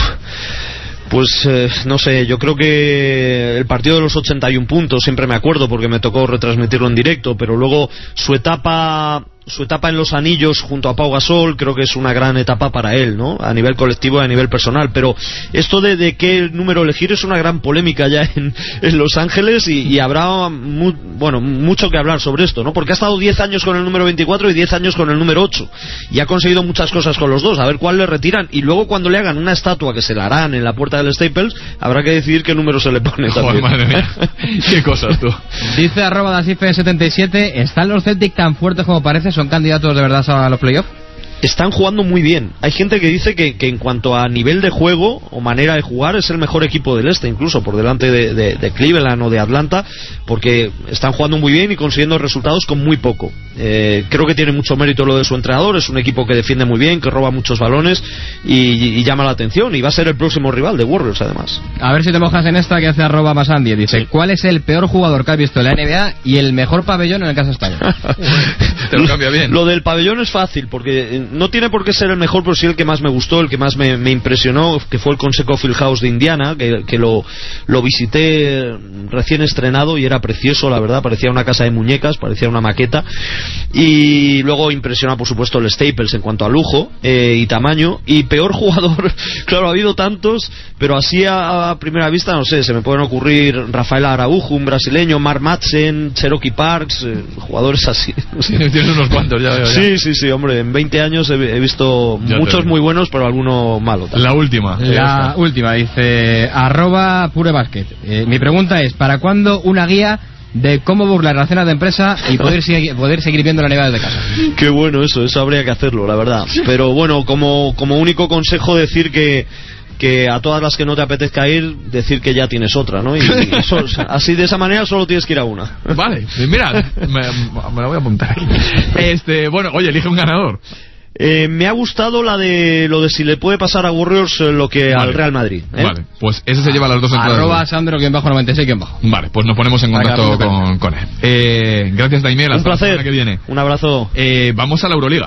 Pues no sé, yo creo que el partido de los 81 puntos, siempre me acuerdo porque me tocó retransmitirlo en directo, pero luego su etapa en los anillos junto a Pau Gasol creo que es una gran etapa para él, ¿no? A nivel colectivo y a nivel personal. Pero esto de qué número elegir es una gran polémica ya en Los Ángeles, y habrá mucho que hablar sobre esto, ¿no? Porque ha estado 10 años con el número 24 y 10 años con el número 8 y ha conseguido muchas cosas con los dos. A ver cuál le retiran, y luego cuando le hagan una estatua, que se la harán en la puerta del Staples, habrá que decidir qué número se le pone.
Joder, madre mía, qué cosas tú.
Dice @Dasife77: ¿están los Celtics tan fuertes como parece? ¿Son candidatos de verdad a los playoffs?
Están jugando muy bien. Hay gente que dice que en cuanto a nivel de juego o manera de jugar es el mejor equipo del este, incluso por delante de Cleveland o de Atlanta, porque están jugando muy bien y consiguiendo resultados con muy poco. Creo que tiene mucho mérito lo de su entrenador. Es un equipo que defiende muy bien, que roba muchos balones y llama la atención, y va a ser el próximo rival de Warriors, además.
A ver si te mojas en esta que hace @Masandie. Dice: sí. ¿Cuál es el peor jugador que has visto en la NBA y el mejor pabellón en el caso España?
Te lo cambia bien.
Lo del pabellón es fácil, porque no tiene por qué ser el mejor, pero sí el que más me gustó, el que más me impresionó, que fue el Conseco Fieldhouse de Indiana, que lo visité recién estrenado y era precioso, la verdad, parecía una casa de muñecas, parecía una maqueta. Y luego impresiona, por supuesto, el Staples en cuanto a lujo y tamaño. Y peor jugador, claro, ha habido tantos, pero así a primera vista, no sé, se me pueden ocurrir Rafael Araujo, un brasileño, Mark Madsen, Cherokee Parks, jugadores así.
Tienes unos cuantos, ya veo. Ya.
Sí, hombre, en 20 años he visto ya muchos muy buenos, pero alguno malo también.
La última, dice @purebasket. Mi pregunta es, ¿para cuándo una guía de cómo burlar la cena de empresa y poder seguir viendo la nevada desde casa?
Qué bueno eso habría que hacerlo, la verdad. Pero bueno, como único consejo, decir que a todas las que no te apetezca ir, decir que ya tienes otra, ¿no? Y así, de esa manera, solo tienes que ir a una.
Vale, mira, me la voy a apuntar aquí. Bueno, oye, elige un ganador.
Me ha gustado lo de si le puede pasar a Warriors lo que al Real Madrid.
Vale, pues ese se lleva las dos entradas.
@Sandro_96_.
Vale, pues nos ponemos en contacto con él. Gracias, Daimiel.
Un placer.
La semana que viene.
Un abrazo.
Vamos a la Euroliga.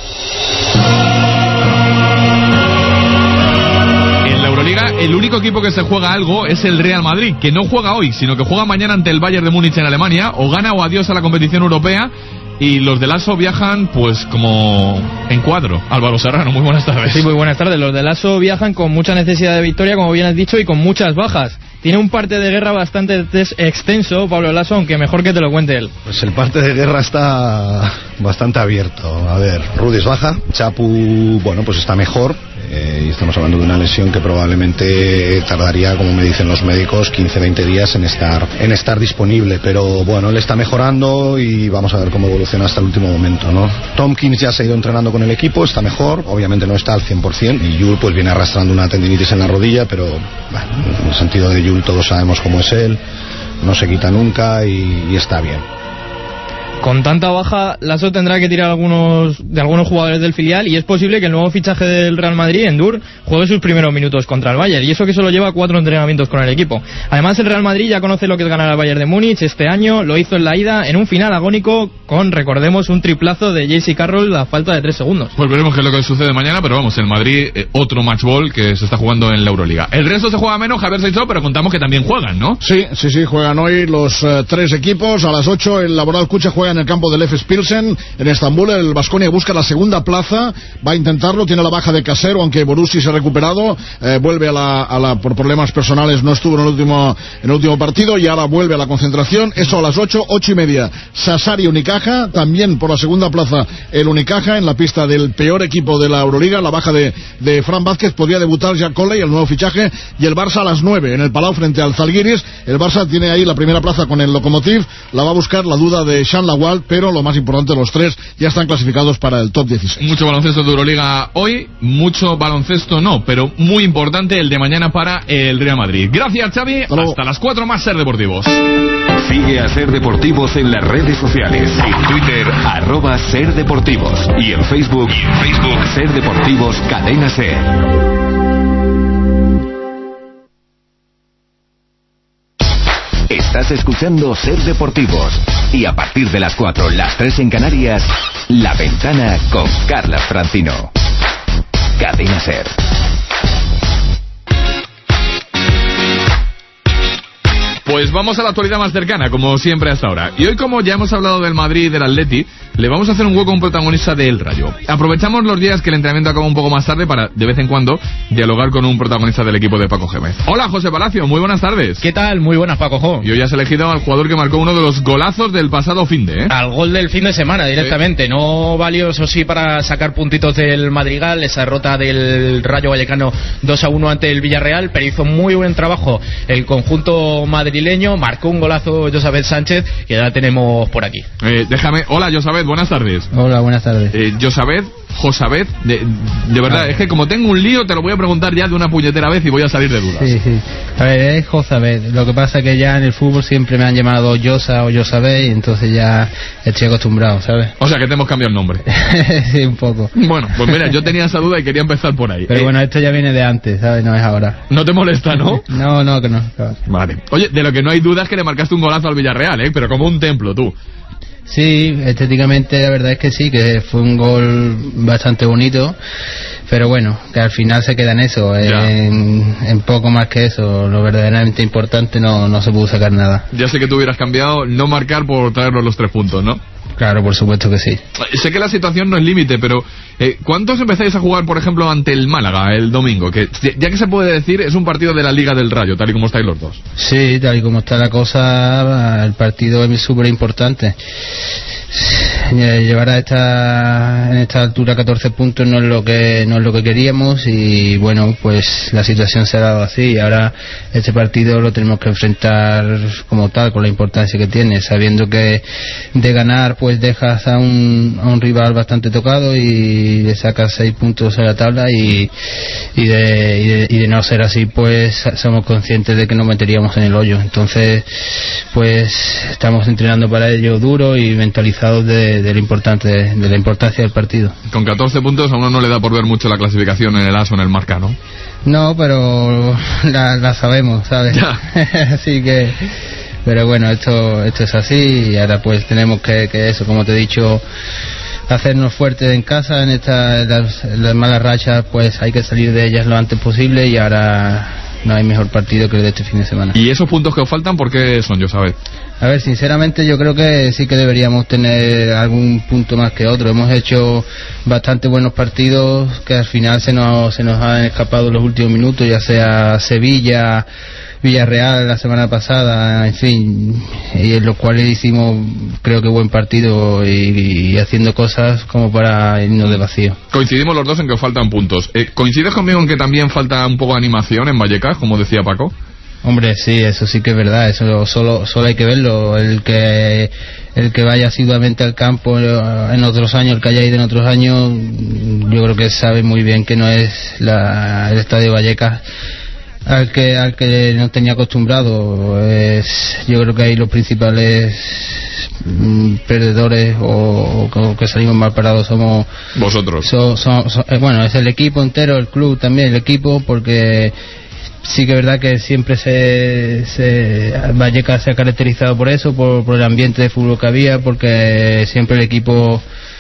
El único equipo que se juega algo es el Real Madrid, que no juega hoy, sino que juega mañana ante el Bayern de Múnich en Alemania. O gana o adiós a la competición europea. Y los de Lasso viajan pues como en cuadro. Álvaro Serrano, muy buenas tardes.
Sí, muy buenas tardes. Los de Lasso viajan con mucha necesidad de victoria, como bien has dicho, y con muchas bajas. Tiene un parte de guerra bastante extenso, Pablo Lasso, aunque mejor que te lo cuente él.
Pues el parte de guerra está bastante abierto. A ver, Rudy es baja, Chapu, bueno, pues está mejor. Y estamos hablando de una lesión que probablemente tardaría, como me dicen los médicos, 15-20 días en estar disponible, pero bueno, él está mejorando y vamos a ver cómo evoluciona hasta el último momento, ¿no? Tompkins ya se ha ido entrenando con el equipo, está mejor, obviamente no está al 100%, y Jul pues viene arrastrando una tendinitis en la rodilla, pero bueno, en el sentido de Jul todos sabemos cómo es él, no se quita nunca y está bien.
Con tanta baja, Lasso tendrá que tirar de algunos jugadores del filial, y es posible que el nuevo fichaje del Real Madrid, Endur, juegue sus primeros minutos contra el Bayern, y eso que solo lleva 4 entrenamientos con el equipo. Además, el Real Madrid ya conoce lo que es ganar al Bayern de Múnich este año, lo hizo en la ida en un final agónico con, recordemos, un triplazo de J.C. Carroll a falta de 3 segundos.
Pues veremos qué es lo que sucede mañana, pero vamos, el Madrid, otro match ball que se está jugando en la Euroliga. El resto se juega menos, Javier Saitzó, pero contamos que también juegan, ¿no?
Sí, juegan hoy los 3 equipos. A las 8 el Laboral Cucha juega en el campo del FS Pilsen en Estambul. El Baskonia busca la segunda plaza, va a intentarlo, tiene la baja de Casero, aunque Borussi se ha recuperado, vuelve por problemas personales, no estuvo en el último partido, y ahora vuelve a la concentración. Eso a las 8:30 Sassari Unicaja, también por la segunda plaza el Unicaja, en la pista del peor equipo de la Euroliga, la baja de Fran Vázquez, podría debutar Jack Conley, el nuevo fichaje, y el Barça a las 9 en el Palau frente al Zalgiris. El Barça tiene ahí la primera plaza con el Lokomotiv, la va a buscar la duda de Sean Lawal, pero lo más importante, los 3 ya están clasificados para el top 16.
Mucho baloncesto de Euroliga hoy, mucho baloncesto no, pero muy importante el de mañana para el Real Madrid. Gracias, Xavi. Hasta las 4 más Ser Deportivos.
Sigue a Ser Deportivos en las redes sociales. En Twitter, @SerDeportivos. Y en Facebook, Ser Deportivos Cadena Ser. Estás escuchando Ser Deportivos. Y a partir de las 4, las 3 en Canarias, La Ventana con Carlas Francino. Cadena Ser.
Pues vamos a la actualidad más cercana, como siempre hasta ahora. Y hoy, como ya hemos hablado del Madrid y del Atleti, le vamos a hacer un hueco a un protagonista del Rayo. Aprovechamos los días que el entrenamiento acaba un poco más tarde para, de vez en cuando, dialogar con un protagonista del equipo de Paco Gémez. Hola, José Palacio, muy buenas tardes.
¿Qué tal? Muy buenas, Paco Jo.
Y hoy has elegido al jugador que marcó uno de los golazos del pasado finde, ¿eh?
Al gol del fin de semana, directamente. Sí. No valió, eso sí, para sacar puntitos del Madrigal, esa derrota del Rayo Vallecano 2-1 ante el Villarreal, pero hizo muy buen trabajo el conjunto madrileño, marcó un golazo Josabet Sánchez, que ya la tenemos por aquí.
Hola, Josabet, buenas tardes.
Hola, buenas tardes.
Josabet, de verdad, es que como tengo un lío, te lo voy a preguntar ya de una puñetera vez y voy a salir de dudas.
Sí. A ver, es Josabet. Lo que pasa es que ya en el fútbol siempre me han llamado Josa o Josabet, y entonces ya estoy acostumbrado, ¿sabes?
O sea que te hemos cambiado el nombre.
Sí, un poco.
Bueno, pues mira, yo tenía esa duda y quería empezar por ahí.
Pero bueno, esto ya viene de antes, ¿sabes? No es ahora.
¿No te molesta, no?
No, que no. Claro.
Vale. Oye, de lo que no hay duda es que le marcaste un golazo al Villarreal, ¿eh? Pero como un templo, tú.
Sí, estéticamente la verdad es que sí, que fue un gol bastante bonito, pero bueno, que al final se queda en eso, en poco más que eso. Lo verdaderamente importante no se pudo sacar nada.
Ya sé que tú hubieras cambiado no marcar por traernos los 3 puntos, ¿no?
Claro, por supuesto que sí.
Sé que la situación no es límite, pero ¿cuántos empezáis a jugar, por ejemplo, ante el Málaga el domingo? Que ya que se puede decir, es un partido de la Liga del Rayo, tal y como estáis los dos.
Sí, tal y como está la cosa, el partido es súper importante. Llevar en esta altura 14 puntos no es lo que queríamos, y bueno, pues la situación se ha dado así. Ahora este partido lo tenemos que enfrentar como tal, con la importancia que tiene, sabiendo que de ganar pues dejas a un rival bastante tocado y le sacas 6 puntos a la tabla, y de no ser así pues somos conscientes de que nos meteríamos en el hoyo. Entonces pues estamos entrenando para ello duro y mentalizados de la importancia del partido.
Con 14 puntos a uno no le da por ver mucho la clasificación en el AS o en el Marca, ¿no?
No, pero la sabemos, ¿sabes? Así que, pero bueno, esto es así, y ahora pues tenemos que eso, como te he dicho, hacernos fuertes en casa. En las malas rachas pues hay que salir de ellas lo antes posible, y ahora no hay mejor partido que el de este fin de semana.
¿Y esos puntos que os faltan por qué son, Josabet?
A ver, sinceramente yo creo que sí que deberíamos tener algún punto más que otro. Hemos hecho bastante buenos partidos que al final se nos han escapado los últimos minutos, ya sea Sevilla, Villarreal la semana pasada, en fin, y en los cuales hicimos creo que buen partido y haciendo cosas como para irnos de vacío.
Coincidimos los dos en que os faltan puntos. ¿Coincides conmigo en que también falta un poco de animación en Vallecas, como decía Paco?
Hombre, sí, eso sí que es verdad, eso solo hay que verlo. El que vaya asiduamente al campo en otros años, el que haya ido en otros años, yo creo que sabe muy bien que no es el estadio Vallecas al que no tenía acostumbrado. Yo creo que ahí los principales perdedores o que salimos mal parados somos
vosotros.
Bueno, es el equipo entero, el club también, el equipo, porque sí que es verdad que siempre Vallecas se ha caracterizado por eso, por el ambiente de fútbol que había, porque siempre el equipo,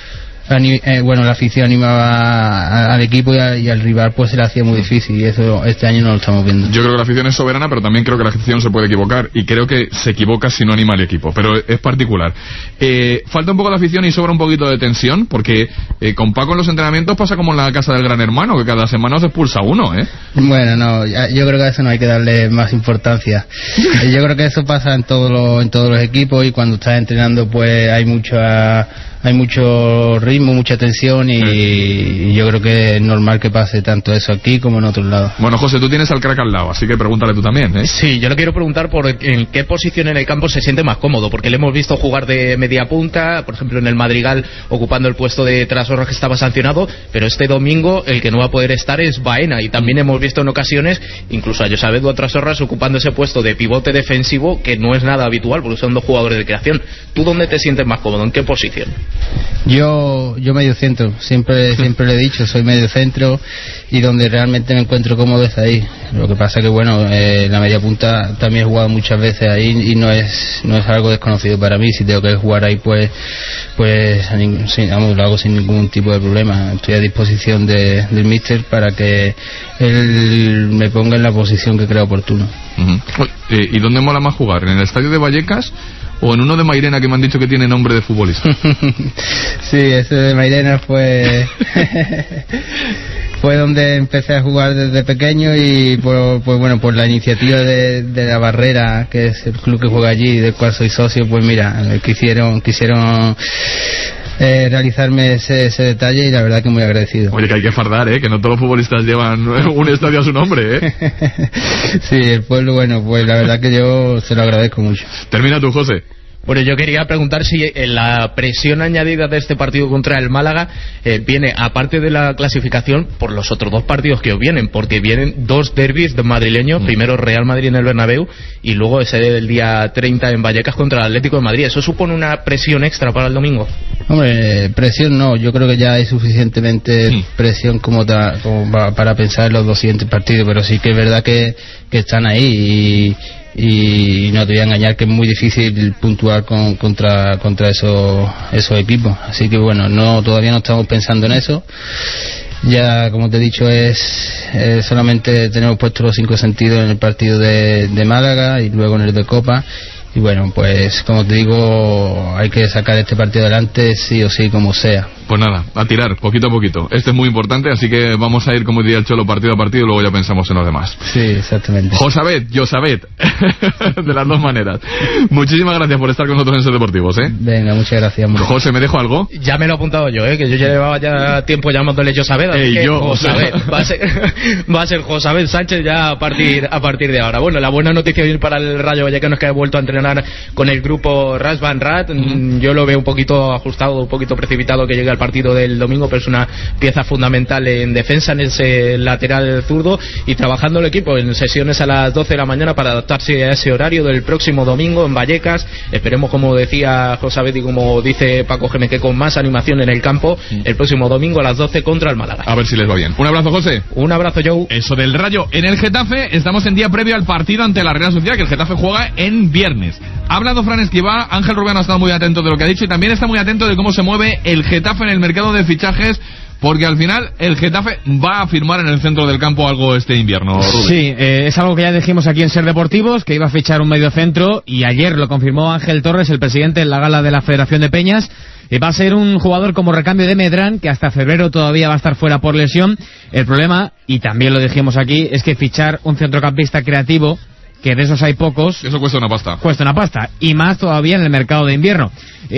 la afición animaba al equipo y al rival pues se le hacía muy difícil, y eso este año no lo estamos viendo.
Yo creo que la afición es soberana, pero también creo que la afición se puede equivocar, y creo que se equivoca si no anima al equipo, pero es particular. Falta un poco de afición y sobra un poquito de tensión, porque con Paco en los entrenamientos pasa como en la casa del Gran Hermano, que cada semana os expulsa uno, ¿eh?
Bueno, no, yo creo que a eso no hay que darle más importancia. Yo creo que eso pasa en todos los equipos, y cuando estás entrenando pues hay mucho ritmo, mucha tensión, y yo creo que es normal que pase tanto eso aquí como en otros lados.
Bueno, José, tú tienes al crack al lado, así que pregúntale tú también, ¿eh?
Sí, yo le quiero preguntar por en qué posición en el campo se siente más cómodo, porque le hemos visto jugar de media punta, por ejemplo en el Madrigal ocupando el puesto de Trasorras, que estaba sancionado, pero este domingo el que no va a poder estar es Baena, y también hemos visto en ocasiones incluso a Josabet o a Trasorras ocupando ese puesto de pivote defensivo, que no es nada habitual porque son dos jugadores de creación. ¿Tú dónde te sientes más cómodo? ¿En qué posición?
Yo medio centro, siempre le he dicho, soy medio centro, y donde realmente me encuentro cómodo es ahí. Lo que pasa que bueno, la media punta también he jugado muchas veces ahí, y no es algo desconocido para mí. Si tengo que jugar ahí pues sí, lo hago sin ningún tipo de problema. Estoy a disposición del míster para que él me ponga en la posición que crea oportuno.
¿Y dónde mola más jugar? ¿En el estadio de Vallecas o en uno de Mairena, que me han dicho que tiene nombre de futbolista?
Sí, ese de Mairena fue donde empecé a jugar desde pequeño, y por la iniciativa de la Barrera, que es el club que juega allí, del cual soy socio, pues mira, quisieron realizarme ese detalle, y la verdad que muy agradecido.
Oye, que hay que fardar, que no todos los futbolistas llevan un estadio a su nombre,
Sí, el pueblo, bueno, pues la verdad que yo se lo agradezco mucho.
Termina tú, José.
Bueno, yo quería preguntar si la presión añadida de este partido contra el Málaga viene, aparte de la clasificación, por los otros dos partidos que os vienen, porque vienen dos derbis madrileños, primero Real Madrid en el Bernabéu y luego ese del día 30 en Vallecas contra el Atlético de Madrid. ¿Eso supone una presión extra para el domingo?
Hombre, presión no, yo creo que ya hay suficientemente presión como para pensar en los dos siguientes partidos, pero sí que es verdad que están ahí, y no te voy a engañar que es muy difícil puntuar contra esos equipos. Así que bueno, todavía no estamos pensando en eso. Ya, como te he dicho, solamente tenemos puestos los 5 sentidos en el partido de Málaga y luego en el de Copa. Y bueno, pues como te digo, hay que sacar este partido adelante sí o sí, como sea.
Pues nada, a tirar, poquito a poquito. Este es muy importante, así que vamos a ir, como diría el Cholo, partido a partido y luego ya pensamos en los demás.
Sí, exactamente.
Josabet, de las dos maneras. Muchísimas gracias por estar con nosotros en Ser Deportivos, ¿eh?
Venga, muchas gracias.
José, ¿me dejo algo?
Ya me lo he apuntado yo, que yo llevaba ya tiempo llamándole Josabet. Josabet. Va a ser Josabet Sánchez ya a partir de ahora. Bueno, la buena noticia hoy para el Rayo Vallecano es que ha vuelto a entrenar con el grupo Ras Van Rat. Yo lo veo un poquito ajustado, un poquito precipitado que llegue al partido del domingo, pero es una pieza fundamental en defensa, en ese lateral zurdo, y trabajando el equipo en sesiones a las 12 de la mañana para adaptarse a ese horario del próximo domingo en Vallecas. Esperemos, como decía Josabet y como dice Paco Gémez, que con más animación en el campo el próximo domingo a las 12 contra el Málaga.
A ver si les va bien. Un abrazo, José.
Un abrazo, Joe.
Eso del Rayo. En el Getafe estamos en día previo al partido ante la Real Sociedad, que el Getafe juega en viernes. Ha hablado Fran Escribá, Ángel Rubiano ha estado muy atento de lo que ha dicho y también está muy atento de cómo se mueve el Getafe en el mercado de fichajes, porque al final el Getafe va a firmar en el centro del campo algo este invierno. Rubén.
Sí, es algo que ya dijimos aquí en Ser Deportivos, que iba a fichar un mediocentro, y ayer lo confirmó Ángel Torres, el presidente, en la gala de la Federación de Peñas. Va a ser un jugador como recambio de Medrán, que hasta febrero todavía va a estar fuera por lesión. El problema, y también lo dijimos aquí, es que fichar un centrocampista creativo, que de esos hay pocos,
eso cuesta una pasta,
y más todavía en el mercado de invierno.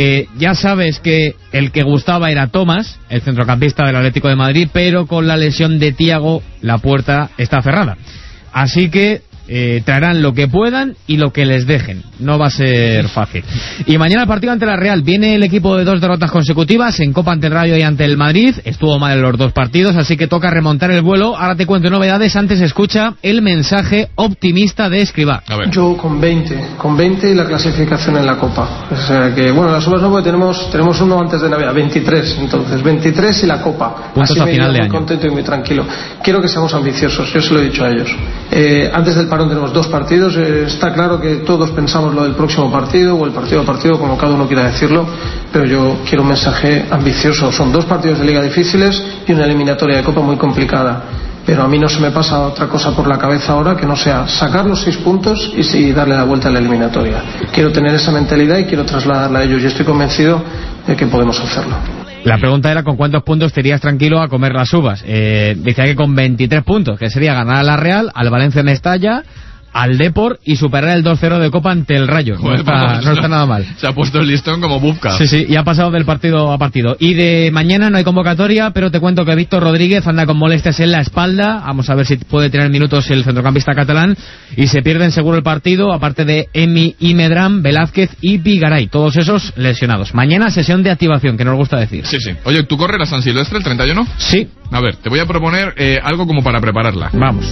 Ya sabes que el que gustaba era Tomás, el centrocampista del Atlético de Madrid, pero con la lesión de Thiago la puerta está cerrada, así que traerán lo que puedan y lo que les dejen. No va a ser fácil. Y mañana el partido ante la Real. Viene el equipo de 2 derrotas consecutivas en Copa ante el Rayo y ante el Madrid. Estuvo mal en los 2 partidos, así que toca remontar el vuelo. Ahora te cuento novedades. Antes escucha el mensaje optimista de Escribá.
Yo con 20 y la clasificación en la Copa. O sea que, bueno, las uvas no, porque tenemos uno antes de Navidad, 23. Entonces, 23 y la Copa.
Puntos
así
a
me
final de
muy
año.
Contento y muy tranquilo. Quiero que seamos ambiciosos, yo se lo he dicho a ellos. Antes del parón tenemos 2 partidos. Está claro que todos pensamos lo del próximo partido o el partido a partido, como cada uno quiera decirlo, pero yo quiero un mensaje ambicioso. Son 2 partidos de liga difíciles y una eliminatoria de Copa muy complicada, pero a mí no se me pasa otra cosa por la cabeza ahora que no sea sacar los 6 puntos y darle la vuelta a la eliminatoria. Quiero tener esa mentalidad y quiero trasladarla a ellos, y estoy convencido de que podemos hacerlo.
La pregunta era con cuántos puntos te irías tranquilo a comer las uvas. Decía que con 23 puntos, que sería ganar a la Real, al Valencia Mestalla, al Depor y superar el 2-0 de Copa ante el Rayo. No está nada mal.
Se ha puesto el listón como Bufka.
Sí, y ha pasado del partido a partido. Y de mañana no hay convocatoria, pero te cuento que Víctor Rodríguez anda con molestias en la espalda. Vamos a ver si puede tener minutos el centrocampista catalán. Y se pierden seguro el partido, aparte de Emi y Medrán, Velázquez y Vigaray. Todos esos lesionados. Mañana sesión de activación, que nos gusta decir.
Sí. Oye, ¿tú corres a San Silvestre el 31?
Sí.
A ver, te voy a proponer algo como para prepararla.
Vamos.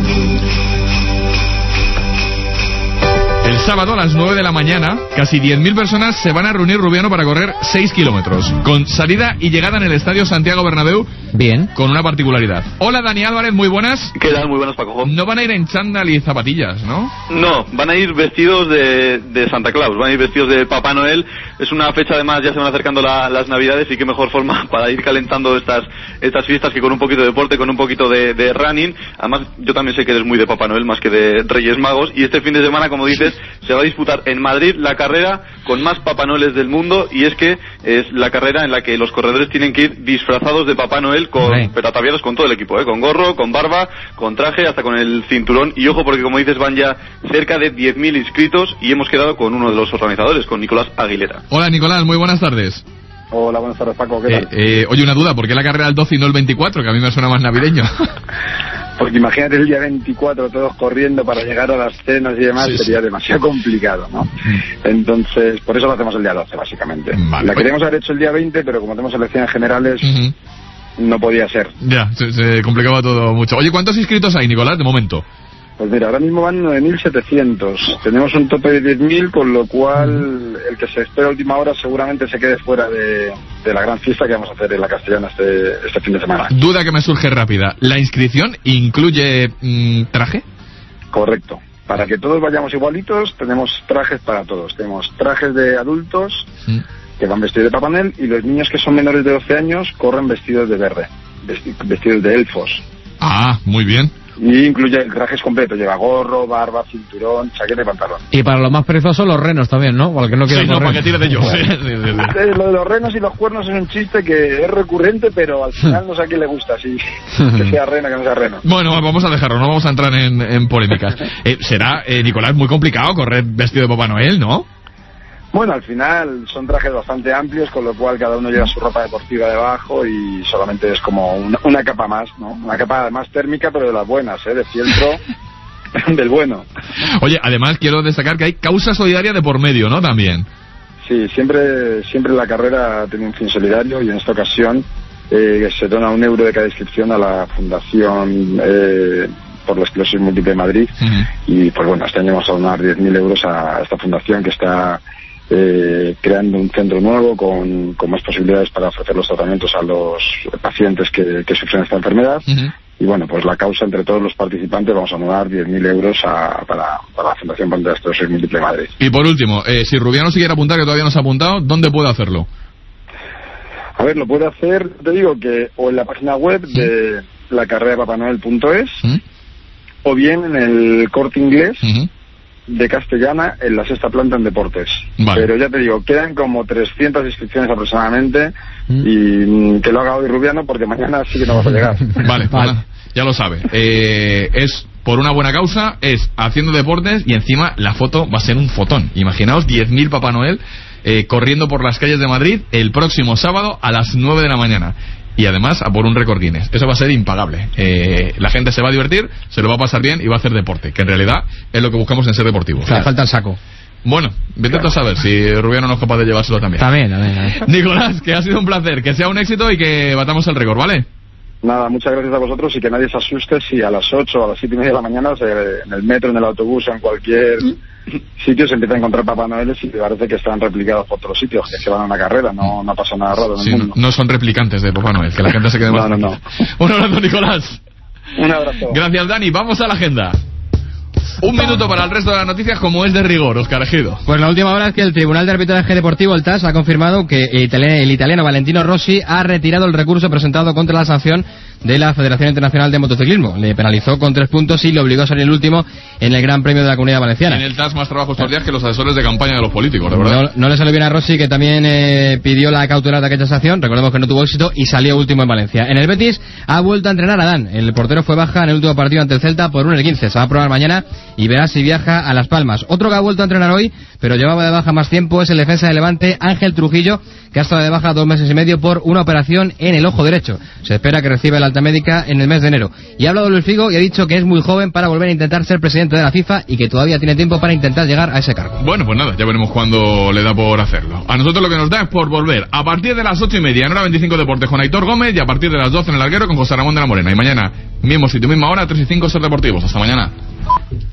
El sábado a las 9 de la mañana, casi 10.000 personas se van a reunir, Rubiano, para correr 6 kilómetros, con salida y llegada en el Estadio Santiago Bernabéu.
Bien.
Con una particularidad. Hola, Dani Álvarez, muy buenas.
¿Qué tal? Muy buenas, Paco.
No van a ir en chándal y zapatillas, ¿no?
No, van a ir vestidos de Santa Claus, van a ir vestidos de Papá Noel. Es una fecha, además, ya se van acercando las Navidades, y qué mejor forma para ir calentando estas fiestas que con un poquito de deporte, con un poquito de running. Además, yo también sé que eres muy de Papá Noel más que de Reyes Magos, y este fin de semana, como dices, se va a disputar en Madrid la carrera con más Papá Noeles del mundo, y es que es la carrera en la que los corredores tienen que ir disfrazados de Papá Noel, pero ataviados con todo el equipo, con gorro, con barba, con traje, hasta con el cinturón. Y ojo, porque como dices, van ya cerca de 10.000 inscritos, y hemos quedado con uno de los organizadores, con Nicolás Aguilera.
Hola, Nicolás, muy buenas tardes.
Hola, buenas tardes, Paco, ¿qué tal?
Oye, una duda, ¿por qué la carrera el 12 y no el 24? Que a mí me suena más navideño.
Porque imagínate el día 24 todos corriendo para llegar a las cenas y demás, sería demasiado complicado, ¿no? Entonces, por eso lo hacemos el día 12, básicamente. La queríamos haber hecho el día 20, pero como tenemos elecciones generales, no podía ser.
Ya, se complicaba todo mucho. Oye, ¿cuántos inscritos hay, Nicolás, de momento?
Pues mira, ahora mismo van 9.700. Tenemos un tope de 10.000, con lo cual el que se espera a última hora seguramente se quede fuera de la gran fiesta que vamos a hacer en la Castellana este fin de semana.
Duda que me surge rápida. ¿La inscripción incluye traje?
Correcto. para que todos vayamos igualitos, tenemos trajes para todos. Tenemos trajes de adultos que van vestidos de Papá Noel, y los niños que son menores de 12 años corren vestidos de verde, vestidos de elfos.
Ah, muy bien.
Y incluye el traje completo, lleva gorro, barba, cinturón, chaqueta y pantalón.
Y para los más perezosos, los renos también, ¿no? Para el que no quiera
para que tire de ellos.
Lo de los renos y los cuernos es un chiste que es recurrente, pero al final no sé a quién le gusta, si que sea rena, que no sea reno.
Bueno, vamos a dejarlo, no vamos a entrar en polémicas. Será, Nicolás, muy complicado correr vestido de Papá Noel, ¿no?
Bueno, al final son trajes bastante amplios, con lo cual cada uno lleva su ropa deportiva debajo y solamente es como una capa más, ¿no? Una capa además térmica, pero de las buenas, de fieltro del bueno.
Oye, además quiero destacar que hay causa solidaria de por medio, ¿no? También.
Sí, siempre la carrera tiene un fin solidario, y en esta ocasión se dona €1 de cada inscripción a la Fundación por la Esclerosis Múltiple de Madrid. Y pues bueno, este año vamos a donar 10.000 euros a esta fundación, que está creando un centro nuevo con más posibilidades para ofrecer los tratamientos a los pacientes que sufren esta enfermedad. Y bueno, pues la causa, entre todos los participantes, vamos a donar 10.000 euros para la Fundación por la Esclerosis Múltiple de Madrid.
Y por último, si Rubiano se quiere apuntar, que todavía no se ha apuntado, ¿dónde puede hacerlo?
A ver, lo puede hacer, te digo que o en la página web de lacarreapapanoel.es, o bien en el Corte Inglés de Castellana, en la 6ª planta en Deportes. Vale. Pero ya te digo, quedan como 300 inscripciones aproximadamente, y que lo haga hoy Rubiano, porque mañana sí que no vas a llegar.
Vale. Ya lo sabe. Es por una buena causa, es haciendo deportes, y encima la foto va a ser un fotón. Imaginaos 10.000 Papá Noel corriendo por las calles de Madrid el próximo sábado a las 9 de la mañana. Y además a por un récord Guinness. Eso va a ser impagable. La gente se va a divertir, se lo va a pasar bien y va a hacer deporte, que en realidad es lo que buscamos en Ser Deportivo.
Le falta el saco.
Bueno, vete a saber si Rubiano no es capaz de llevárselo también. También. Nicolás, que ha sido un placer, que sea un éxito y que batamos el récord, ¿vale?
Nada, muchas gracias a vosotros, y que nadie se asuste si a las 8 o a las 7:30 de la mañana en el metro, en el autobús o en cualquier sitio se empieza a encontrar Papá Noel, y parece que están replicados por otros sitios, que van a una carrera, no pasa nada raro en el mundo.
No son replicantes de Papá Noel, que la gente se quede más.
No.
Un abrazo, Nicolás.
Un abrazo.
Gracias, Dani. Vamos a la agenda. Un minuto para el resto de las noticias, como es de rigor, Óscar Ejido.
Pues la última hora es que el Tribunal de Arbitraje Deportivo, el TAS, ha confirmado que el italiano Valentino Rossi ha retirado el recurso presentado contra la sanción de la Federación Internacional de Motociclismo. Le penalizó con 3 puntos y le obligó a salir el último en el Gran Premio de la Comunidad Valenciana.
En el TAS más trabajo estos días que los asesores de campaña de los políticos, de verdad.
No le salió bien a Rossi, que también pidió la cautelar de aquella sanción. Recordemos que no tuvo éxito y salió último en Valencia. En el Betis ha vuelto a entrenar a Adán. El portero fue baja en el último partido ante el Celta por 1-15. Se va a probar mañana y verá si viaja a Las Palmas. Otro que ha vuelto a entrenar hoy, pero llevaba de baja más tiempo, es el defensa de Levante, Ángel Trujillo, que ha estado de baja 2 meses y medio por una operación en el ojo derecho. Se espera que reciba el alta médica en el mes de enero. Y ha hablado Luis Figo y ha dicho que es muy joven para volver a intentar ser presidente de la FIFA, y que todavía tiene tiempo para intentar llegar a ese cargo.
Bueno, pues nada, ya veremos cuándo le da por hacerlo. A nosotros lo que nos da es por volver a partir de las 8:30 en Hora 25 Deportes con Aitor Gómez, y a partir de las 12 en el Larguero con José Ramón de la Morena. Y mañana, mismo sitio, misma hora, 3 y 5 Ser Deportivos. Hasta mañana.